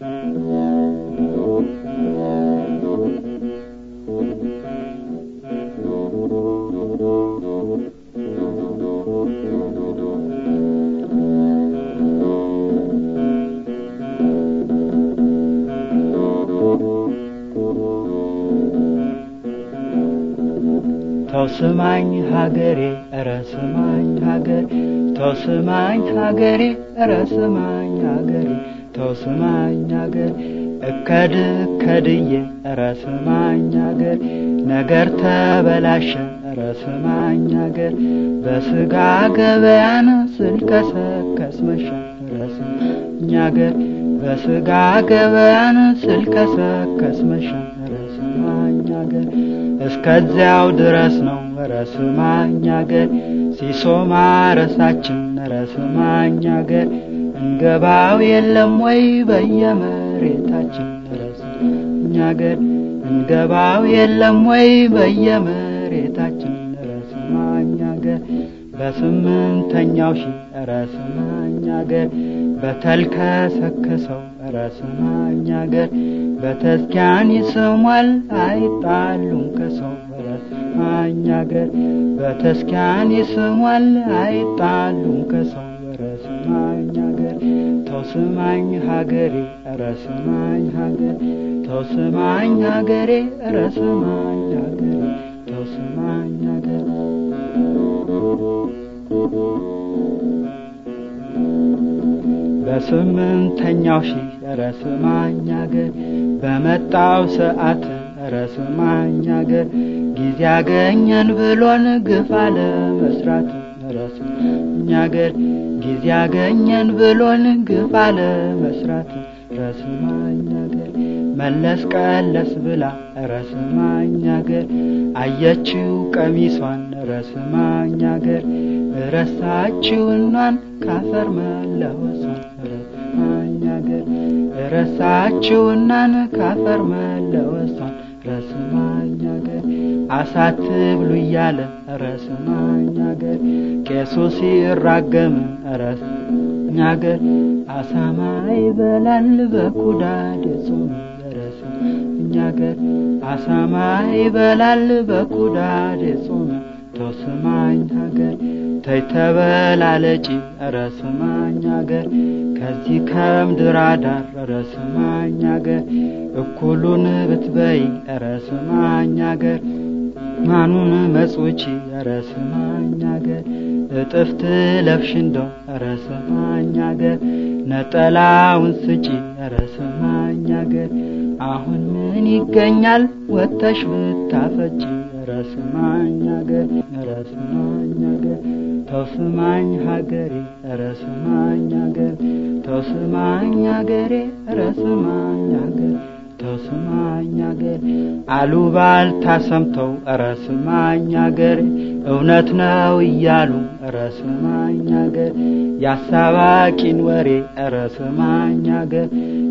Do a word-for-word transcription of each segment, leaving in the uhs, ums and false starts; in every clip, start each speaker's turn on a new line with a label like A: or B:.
A: ተውስማኝ ሀገሬ ረስማኝ ሀገሬ ተውስማኝ ሀገሬ ረስማኝ ሀገሬ ተውስማኝ ሀገሬ እከድ ከድዬ ረስማኝ ሀገሬ ነገር ተበላሸ ረስማኝ ሀገሬ በስጋ ገበያን ስልከሰከስ መሸ ረስማኝ ሀገሬ በስጋ ገበያን ስልከሰከስ መሸ ረስማኝ ሀገሬ እስከዚያው ድረስ ነው ረስማኝ ሀገር ሲሶማ ረሳችን ረስማኝ ሀገር እንገባው የለም ወይ በየመሬታችን ረስማኝ ሀገር እንገባው የለም ወይ በየመሬታችን ረስማኝ ሀገር በስምንተኛው ሺህ ረስማኝ ሀገር በተልከሰከሰው ረስማኝ ሀገር በተስኪያን ይስሟል አይጣሉም ከሰው ረስማኝ ሀገር በተስኪያን ይስሟል አይጣሉም ከሰው ረስማኝ ሀገር ተውስማኝ ሀገሬ ረስማኝ ሀገር ተውስማኝ ሀገሬ ረስማኝ ሀገሬ ተውስማኝ ሀገር በስምንተኛው ሺህ ረስማኝ ሀገር በመጣው ሰዓት ረስማኝ ሀገር ጊዜ ያገኘን ብሎን ግፋ ለመስራት ረስማኝ ሀገር ጊዜ ያገኘን ብሎን ግፋ ለመስራት ረስማኝ ሀገር መለስ ቀለስ ብላ ረስማኝ ሀገር አየችው ቀሚሷን ረስማኝ ሀገር ረሳችውናን ካፈር መለወሷን ረስማኝ ሀገር ረሳችውናን ካፈር መለወሷን ረስማኝ ሀገር አሳትብሉ እያለ ረስማኝ ሀገር ቄሱ ሲራገም ረስማኝ ሀገር አሳማ ይበላል በኩዳድ ጾም ረስማኝ ሀገር አሳማ ይበላል በኩዳድ ጾም ተውስማኝ ሀገር ተይተበላለጪ ረስማኝ ሀገር ከዚህ ከምድር ዳር ረስማኝ ሀገር እኩሉን ብትበይ ረስማኝ ሀገር ማኑን መጽውጪ ረስማኝ ሀገር እጥፍት ለብሽ እንደው ረስማኝ ሀገር ነጠላውን ስጪ ረስማኝ ሀገር አሁን ምን ይገኛል ወተሽ ብታፈጪ ረስማኝ ሀገር ረስማኝ ሀገር ተውስማኝ ሀገሬ ረስማኝ ሀገር ተውስማኝ ሀገሬ ረስማኝ ሀገር ተውስማኝ ሀገር አሉባልታ ሰምተው ረስማኝ ሀገር እውነት ነው እያሉ ረስማኝ ሀገር ያሳባቂን ወሬ ረስማኝ ሀገር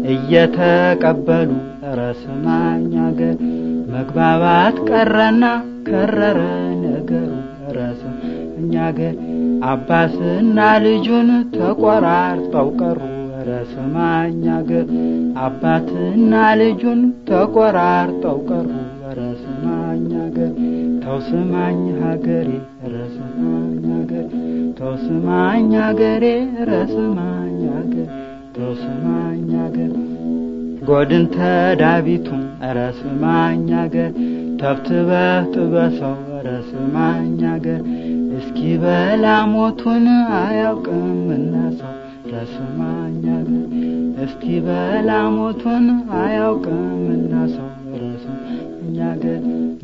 A: እየተቀበሉ ረስማኝ ሀገር መግባባት ቀረና ከረረ ነገሩ ረስማኝ ሀገር አባስና ልጁን ተቆራርጠው ቀሩ ረስማኝ ሀገር አባትና ልጁን ተቆራርጠው ቀሩ ረስማኝ ሀገር ተውስማኝ ሀገሬ ረስማኝ ሀገር ተውስማኝ ሀገሬ ረስማኝ ሀገር ተውስማኝ ሀገር ጎድን ተዳቢቱን ረስማኝ ሀገር ተብትበህ ጥበሰው ረስማኝ ሀገር እስኪ በላ ሞቱን አያውቅምና ሰው ረስማኝ ሀገር እስኪ በላ ሞቱን አያውቅምና ሰው ረስማኝ ሀገር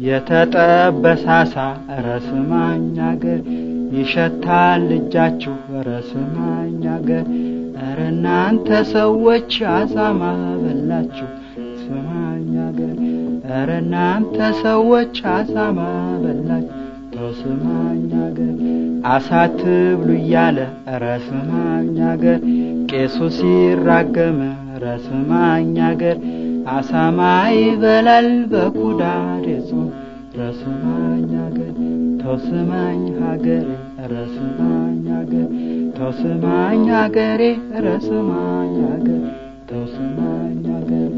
A: የተጠበሳሳ ረስማኝ ሀገር ይሸታል እጃችሁ ረስማኝ ሀገር ኧረ እናንተ ሰዎች አሳማ በላችሁ ረስማኝ ሀገር ኧረ እናንተ ሰዎች አሳማ በላችሁ ተውስማኝ ሀገር አሳትብሉ እያለ ረስማኝ ሀገር ቄሱ ሲራገም ረስማኝ ሀገር አሳማ ይበላል በኩዳድ ጾም ረስማኝ ሀገር ተውስማኝ ሀገር ረስማኝ ሀገር ተውስማኝ ሀገሬ ረስማኝ ሀገር ተው ስማኝ አገር